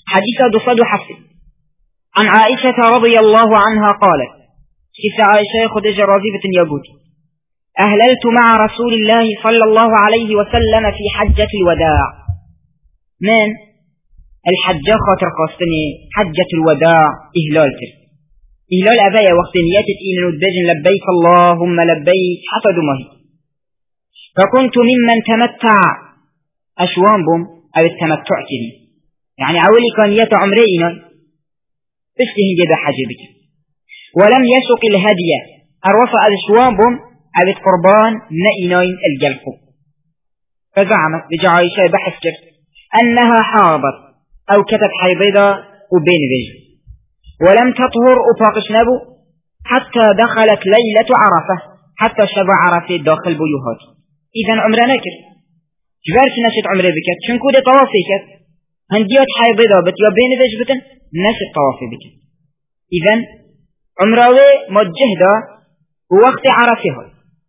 حديث دصد حفظ عن عائشة رضي الله عنها قالت كيف عائشة خدج راضية يقول أهللت مع رسول الله صلى الله عليه وسلم في حجة الوداع. من الحجة خاطر قاستني حجة الوداع إهلال أبايا وقت نياتت إلى ندبجن لبيك اللهم لبيك حتى دمه. فكنت ممن تمتع أشوان بهم أو التمتع كذي يعني أولي كان يت عمرينا بشتهن جدا حاجة بك ولم يسق الهدية الرفع الأشوان بهم أو القربان نئنين الجلق. فزعمت بجعايشة بحث أنها حاضت أو كتب حيضة وبين ذي ولم تطهر أفاقش نبو حتى دخلت ليلة عرفة حتى شبع عرفة داخل بيوهات. إذن عمرنا كر جبارش نشت عمره بكت شنكو دي طوافي كت هنديات حيضة بت يا بين ذي جبتن نشت طوافي بكت. إذن عمره مجهدة ووقت عرفها.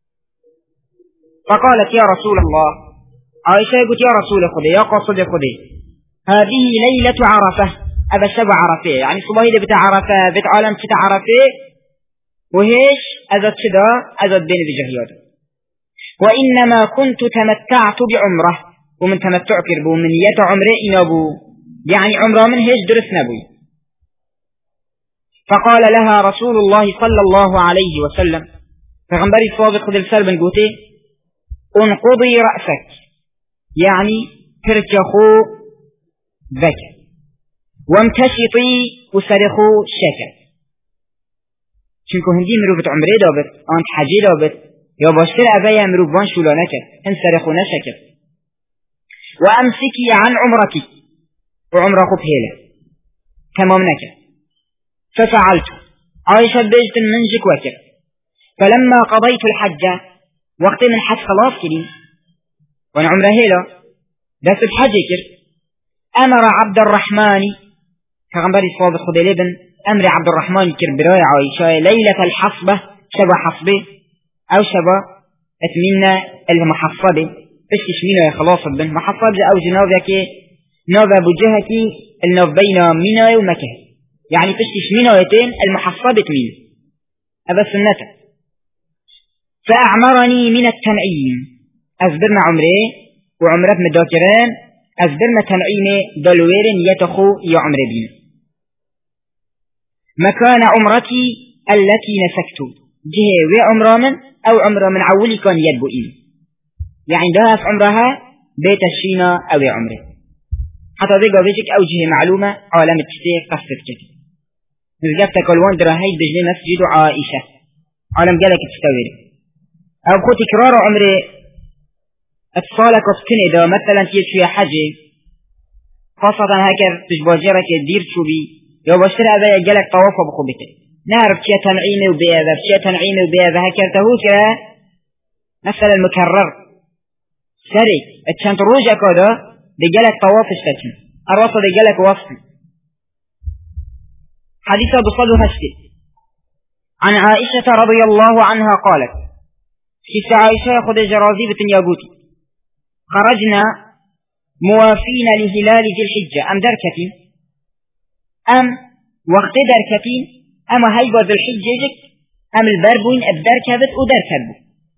فقالت يا رسول الله عائشة قلت يا رسول خذي يا قصد خذي هذه ليلة عرفة أبا الشبع عرفة يعني صباحي ده بتاع عرفة بتاع عالم بتاع عرفة وهيش أزد شدا أزد بين بجهيات. وإنما كنت تمتعت بعمره ومن تمتع كربو من يت عمره إنابو يعني عمره من هيش درس نبوي. فقال لها رسول الله صلى الله عليه وسلم فغنبري الصادق خذ السر بن قوتي انقضي رأسك يعني تركخو ذكر وامتشطي وسرخو شكر. شنكو هندي مروفة عمري دابت انت حجي دابت يا باشتر أبايا مروفان شولا نكر هن سرخو نشكر. وامسكي عن عمرك وعمرك بهيلة تمام نكر. ففعلت عائشة بيجت منجك وكر. فلما قضيت الحج وقت من الحج خلاص كريم وانا عمره هيلا داس الحج كر أمر عبد الرحمن كغنبري صادق خذي لبن أمر عبد الرحمن كر براي عائشة ليلة الحصبة شبه حصبة أو شبه اتمنى المحصبة بس تشمينه يا خلاص بن محصبة أو جنابك نوبة بجهة النوب بين منا ومكة يعني بس تشمينه يتين المحصبة مين أبا سنته. فأعمرني من التنعيم أزبرنا عمري وعمرت مداكران أزبرنا تنعيم دلويرين يتخو يا عمري بين مكان عمرتي التي نسكت جهة وعمرا من أو عمرا من عولي كان يدبئين يعني ده في عمرها بيت الشينا أو عمره حتى ذي قابلتك أو جهة معلومة عالم التشتيق قصة كتير نزقفتك الوان دراهيد بجلي مسجد عائشة عالم قالك تستوير أو خو تكرار عمري اتصالك وسكن إذا مثلا تيجي حاجة خاصة هكذا تجباجرك دير شوبي يو بشتر أبا يجلك طوافة بخبته نعرف شيء تنعيمي وبيذا شيء تنعيمي وبيذا هكذا تهوك مثلا المكرر سري اتشانت روجك هذا بيجلك طواف اشتكن الرصة بيجلك وصل. حديثة بصده هشتي عن عائشة رضي الله عنها قالت كيف عائشة خد جرازيبة ياقوتي خرجنا موافين لهلال ذي الحجة أم دركتين أم وقت دركتين أم هيبة ذي الحجة أم البربوين الدركبت ودركبت.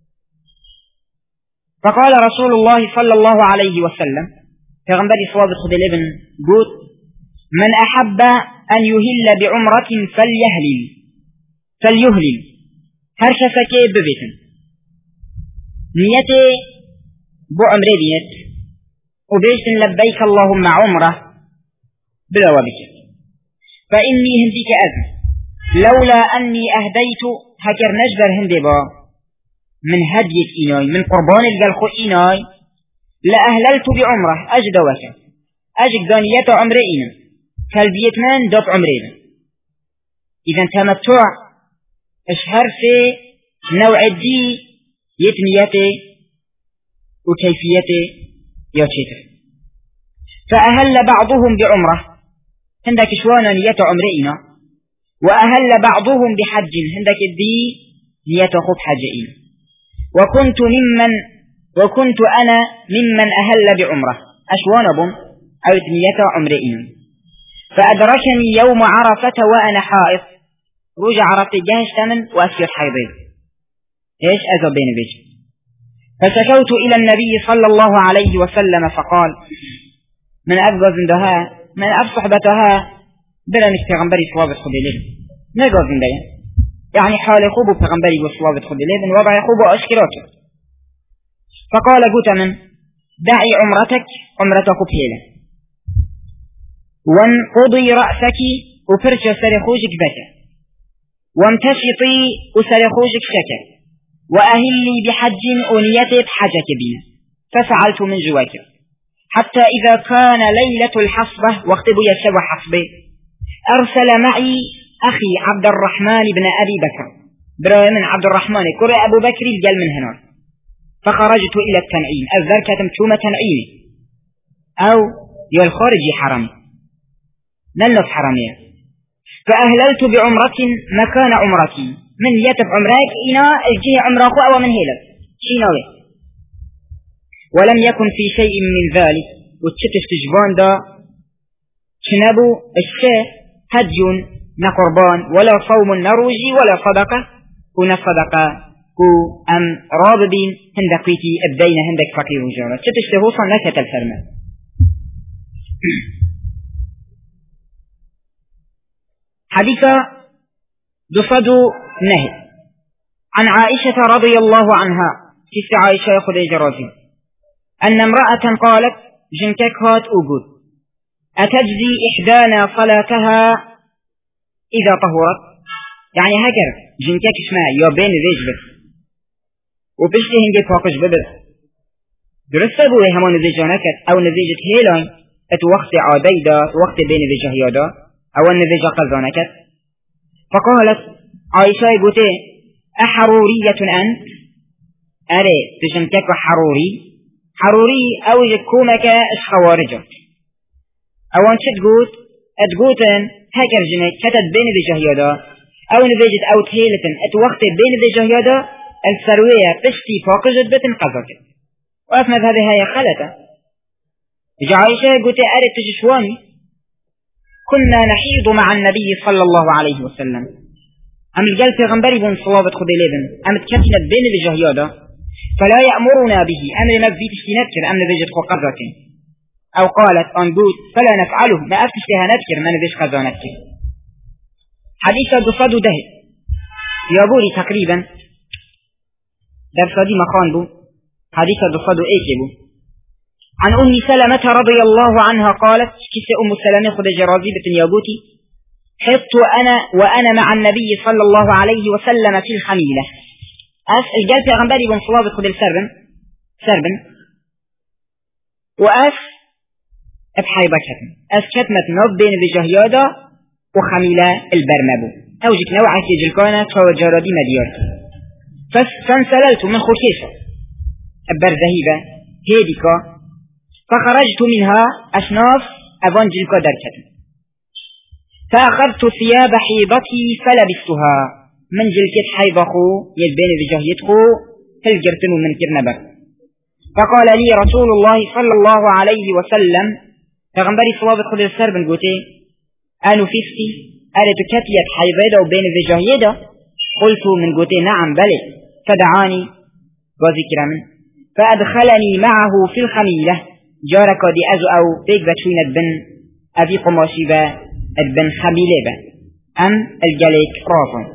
فقال رسول الله صلى الله عليه وسلم فغنبر صواب خد الابن قوت من أحب أن يهل بعمرة فليهلل هرشفك ببيتن نيتي بو عمري ديت وبيشتن لبيك اللهم عمره بلا وبك فإني هنديك أذن لولا أني أهديت هكر نجبر هندي با من هديك إناي من قربان الجلخو إناي لأهللت بعمره أجد وكا أجد دانية عمري إنا كالبيت من داب عمري إذا تمتع اشهر في نوع دي يتنيته وكيفيته يوشيته. فأهل بعضهم بعمره عندك شوانا نية عمرئنا وأهل بعضهم بحج عندك الدي نية خب حجئنا وكنت أنا ممن أهل بعمره أشوانا بهم أو نية عمرئنا. فأدركني يوم عرفة وأنا حائض، رجع عرفت جهش تمن وأسير حيضي إيش أذى بين بيجي. فشكوت إلى النبي صلى الله عليه وسلم فقال من أبغض عندها من أبصحبتها بلا نستغنبري صوابت خذ لي نجوز عندها يعني حال خوب بغنبري وصوابت خذ لي وضع خوب وأشكراته. فقال قلت من دعي عمرتك عمرتك بهيلة وانقضي رأسك وفرش سرخوجك بكى وامتشطي وسرخوجك شكى وأهلي بحج أنيتي بحجك بنا. ففعلت من جواك حتى إذا كان ليلة الحصبة واختب يشبه حصبه أرسل معي أخي عبد الرحمن بن أبي بكر براي من عبد الرحمن كرة أبو بكر الجل من هنا. فخرجت إلى التنعيم الذركة تومة تنعيمي أو يالخارجي حرمي نلف حرمية. فأهللت بعمرة مكان عمرتي من يتب عمرك إنا الجهة عمرك أو من هيلة شيناوي. ولم يكن في شيء من ذلك وتشتف تجبان دا شنبو الشيء هدي نقربان ولا صوم نروجي ولا صدقة كنا صدقة كو أم راببين هندك فيتي أبدين هندك فقير وجارة تشتف تهوصا نكت الفرمان. حديث دفد نهي عن عائشة رضي الله عنها كيف عائشة يأخذ جرازي أن امرأة قالت جنكك هات أوجود أتجزي إحدانا صلاتها إذا طهرت يعني هكذا جنكك اسمها يوبين ذيجبت وبشتي هنجي فاقش ببت درسته بوي همان ذيجانكت أو نذيجت هيلان ات وقت عادي دا وقت بين ذيجه يادا أو النذيجة قلزانكت. فقالت عائشة قلت أحرورية أنت أري تجنكك حروري أو يكومك خوارجة أو أنت تقول هكر جنك كتت بين ذي جهيادا أو نذيجت أو تهيلة اتوقت بين ذي جهيادا السروية بشتي فاقجت بتنقذك وأفمد هذه هي خلطة. عائشة قلت أري تجشواني كنا نحيض مع النبي صلى الله عليه وسلم أم الجل في غنبري بن صوابت خبيلين أم تكتنت بين الجهيادة فلا يأمرنا به أمر ما بيتش نذكر أم نذيجت خقرتين أو قالت أنبوت فلا نفعله ما أفتشتها نذكر ما نذيش خزانتك. حديثة دفاد ده يابوري تقريبا درس دي مخان بو حديثة دفاد إيكي عن أم سلمة رضي الله عنها قالت كيس أم سلمة خد جرازيبة يابوتي حطت أنا وأنا مع النبي صلى الله عليه وسلم في الخميلة الجال في غنبالي بن صواب خد السربن وأس أبحيبا كتمة نوب بين الجهيادة وخميلة البرمبو أو جيك نوعا في جلكانة فهو جرادي مديار فانسللت من خرشيشة البرزهيبة هيديكا فخرجت منها أشناف أبان جلكا دركت فأخذت ثياب حيضتي فلبستها من جلكت حيضخو يلبين بجهيتخو فالجرتن من كرنبك. فقال لي رسول الله صلى الله عليه وسلم فغنبري صوابت خذ السر بن قوتي أنو فيفتي أردت كتية حيضة وبين بجهيدة قلت من قوتي نعم بلي فدعاني قاضي كرامن فأدخلني معه في الخميلة جارك دي أزو أو بيك بتشوين البن أبي قماشي با البن خميلة با أم الجليك رافن.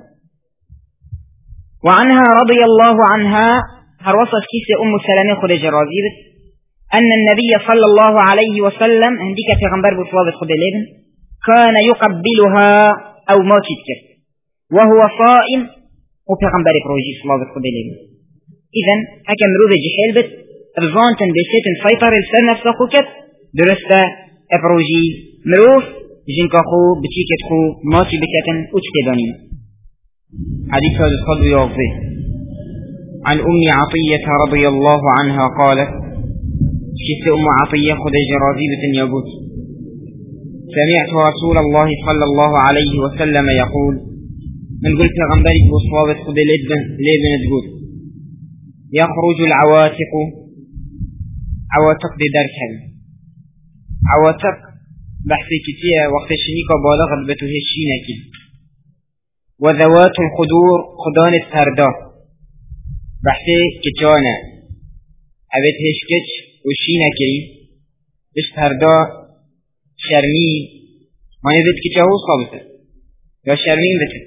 وعنها رضي الله عنها هروصف كيس أم سلمة خد جرازيبت أن النبي صلى الله عليه وسلم عندك في غنبر بصوابة خد اللبن كان يقبلها أو ما تذكر وهو صائم وفي غنبر بروجي صوابة خد اللبن. إذن هكا مروذ جحيل بت رزانتن بسيتن سيطر السر نفسه كت درسته ابروجي مروف جنكا خو بتيكت خو ماتي بكتن اتتبانين. حديث هذا الصدر يوضي عن أم عطية رضي الله عنها قالت شفت أم عطية خد جرازيبة يقول سمعت رسول الله صلى الله عليه وسلم يقول من قلت غنبري بصوابة خد لبن تقول يخرج العواتق عواتق بدركل عواتق بحثي كتير وقت شنيكا بالغت بتوهي الشينكي وذوات الخدور خدان السردا بحثي كتانا أبت هشكتش وشينكي السردا شرمي ما يبت كتاهو صابته يا شرمين بته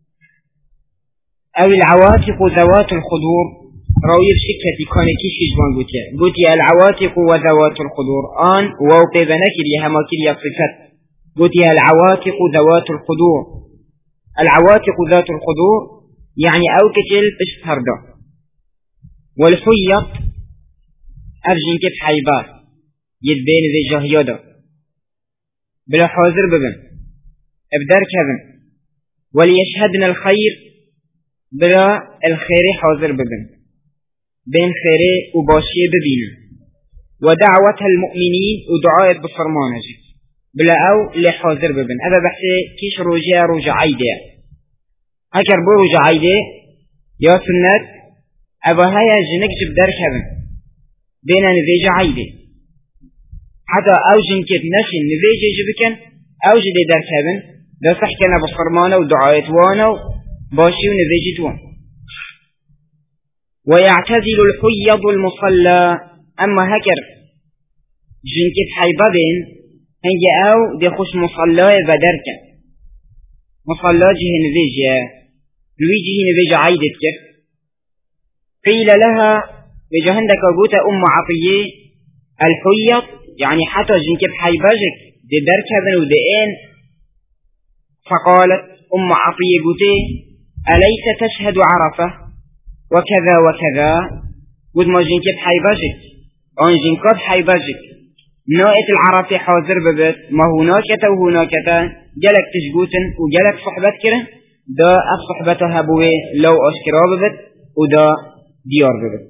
أو العواتق ذوات الخدور راوي بشكة كان كيشي جوان قوتي العواتق وذوات الخدور آن ووقي بنكر يهما كريا صفات قوتي العواتق ذوات الخدور العواتق ذات الخدور يعني أو كتل بشتردا والحيط أرجن كت حيبات يدبين ذي جهيادا بلا حاضر ببن ابدار كذن وليشهدن الخير بلا الخير حاضر ببن بين خيره وباشيه ببينه ودعوة المؤمنين ودعاء بفرمانه بلا أو لحاضر ببن أبا بحثي كيش رجع عيدة هكر بو رجع عيدة يا سنة أبا هيا جنك جبدار كبن بين نفيج عيدة حتى أو جنكت نشن نفيج جبكن أو جدي دار كبن دا صحكنا بفرمانه ودعاء وانا باشي ونفيج توان ويعتزل الحيض المصلى أما هكر جنكت حيبابين هنجي أو دي خوش مصلى بدرك مصلى جهن فيجا لويجي نفيجا عيدتك قيل لها بجهندك أبوتا عطية الحيض يعني حتى جنكت حيباجك دي دركبن ودئين فقالت عطية قوتي أليس تشهد عرفة وكذا وكذا قد ما جنكت حيباجك أن جنكت حيباجك نائت العرفة حاضر ببت ما هناك وهناك جلك تشقوتن وجلك صحبت كره دا الصحبة هبوه لو أشكرا ببت ودا ديار ببت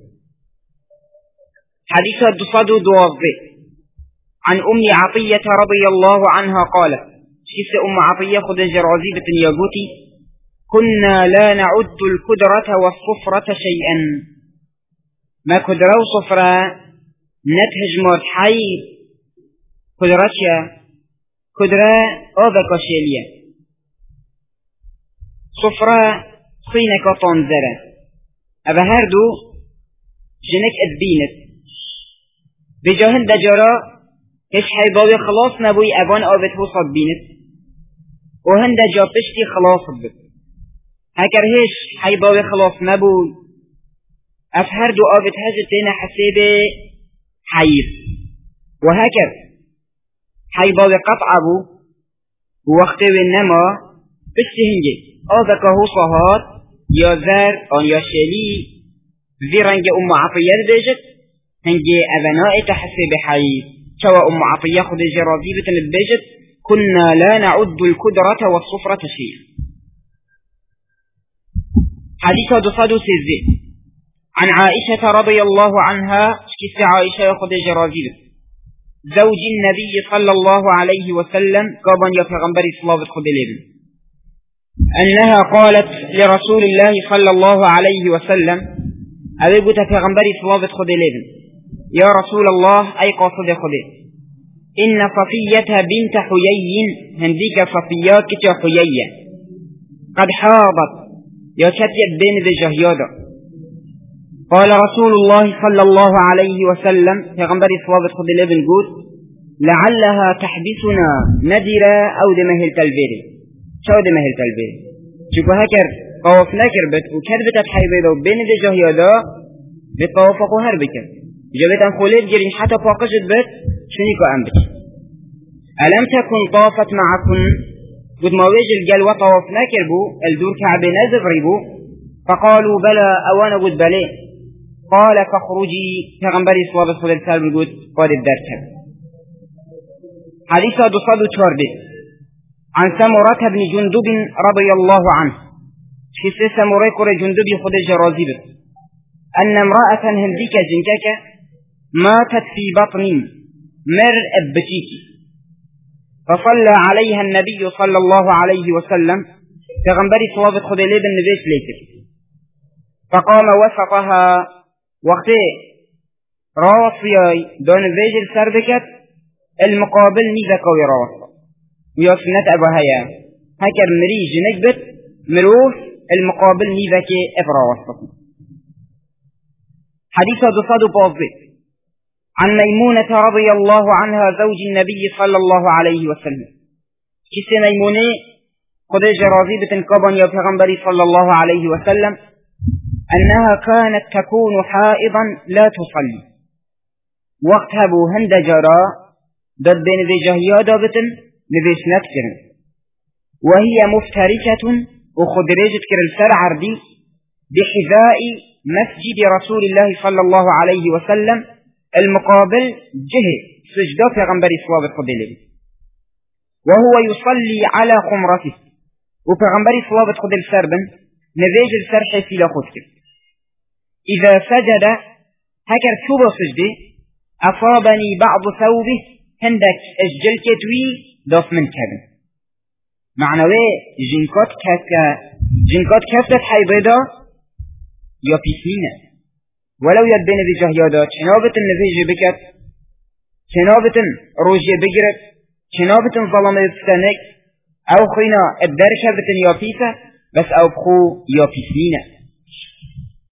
حديثة دصاد دوابه عن عطية رضي الله عنها قالت شفت عطية خد جرازيبة ياقوتي كنا لا نعد الكدرة والصفرة شيئا ما كدرة وصفرة نتهج مرحي كدرة كدرة أوبك شيلية صفرة صينك طنزرة أبا هردو جنك أدبينت بجاهن دجارة هش حيباوي خلاص نبوي أبان آبت هو صدبينت وهن دجا بشتي خلاص بك هكر هش حيباوي خلاص نبوي أفهردو آبت هجتين حسيبه حيب وهكر حيباوي قطع أبو ووقته النما بشتي هنجي آبك هو صهات يا ذر أن يا شلي ذي رنج عطية بيجت هنجي أبناء تحسب حيب شوى عطية خد جرازيبة البيجت كنا لا نعد الكدرة والصفرة شيئا حديث دصاد سيزي عن عائشة رضي الله عنها كيف عائشة خد جرازيبة زوج النبي صلى الله عليه وسلم قابا يتغنبري صلاة خد لابن أنها قالت لرسول الله صلى الله عليه وسلم أبيبو تتغنبري صلاة خد لابن يا رسول الله أي قاصد خده إن صفية بنت حيي هنديك صفيات كتا حيي قد حاضت يا كتيت بين ذي جهيادة قال رسول الله صلى الله عليه وسلم تغنبري صلاة خده لابن قول لعلها تحبسنا ندرا أو دمهل تلبيري شو دمهل تلبيري شوفوا هكر قوافنا كربت وكذبت حيبيضة بين ذي جهيادة بقوافق هربك جابت أن خوليت جرين حتى فاقشت بيت شنيكو أنبت ألم تكن طافت معكم قد ما ويجل قال وطوف ناكربو الدور كعب نزغربو فقالوا بلى أوانا قد بلي قال فاخرجي تغنبري صواب صلى الله عليه وسلم قد قد الدركب حديثة دصاد تشاردي عن سمرة بن جندب رضي الله عنه في سمرة قرى جندب خد جرازيبه أن امرأة هنديك جنكك ماتت في بطن مرء بتيكي فصلى عليها النبي صلى الله عليه وسلم تغنبري صوابت خدليب النبي ليتر فقام وسطها وقته راسياي دون فيجل سربكت المقابل نيزكوي راسا ويا سنة أبوهايا هكر مري جنكبت مروف المقابل نيذاك إفرا وسط. حديث دصاد بوضي عن ميمونة رضي الله عنها زوج النبي صلى الله عليه وسلم. كيس ميمونة قدج راضيبة كبن يا پیغمبري صلى الله عليه وسلم أنها كانت تكون حائضا لا تصلي وقتها بو هند جرا دد بين ذي جهيا دابتن نذيش نتكرن وهي مفترشة وخدريجة كر السر عردي بحذاء مسجد رسول الله صلى الله عليه وسلم المقابل جهة سجدة پیغمبري صلى الله وهو يصلي على خمرته وپیغمبري صلى الله عليه وسلم نذيج السر حيث لا خدك إذا سجد هكر شوبا سجده أصابني بعض ثوبه هندك أجل كتوي داف من كبن معنوه جنكات كفتت حيبدا يا بيسينة ولو يد بين ذي جهيادا چنابت النفيج بكت چنابت روجي بگرت چنابت ظلم يبستنك او خينا الدرشة بتن يا بيسة بس او بخو يا بيسينة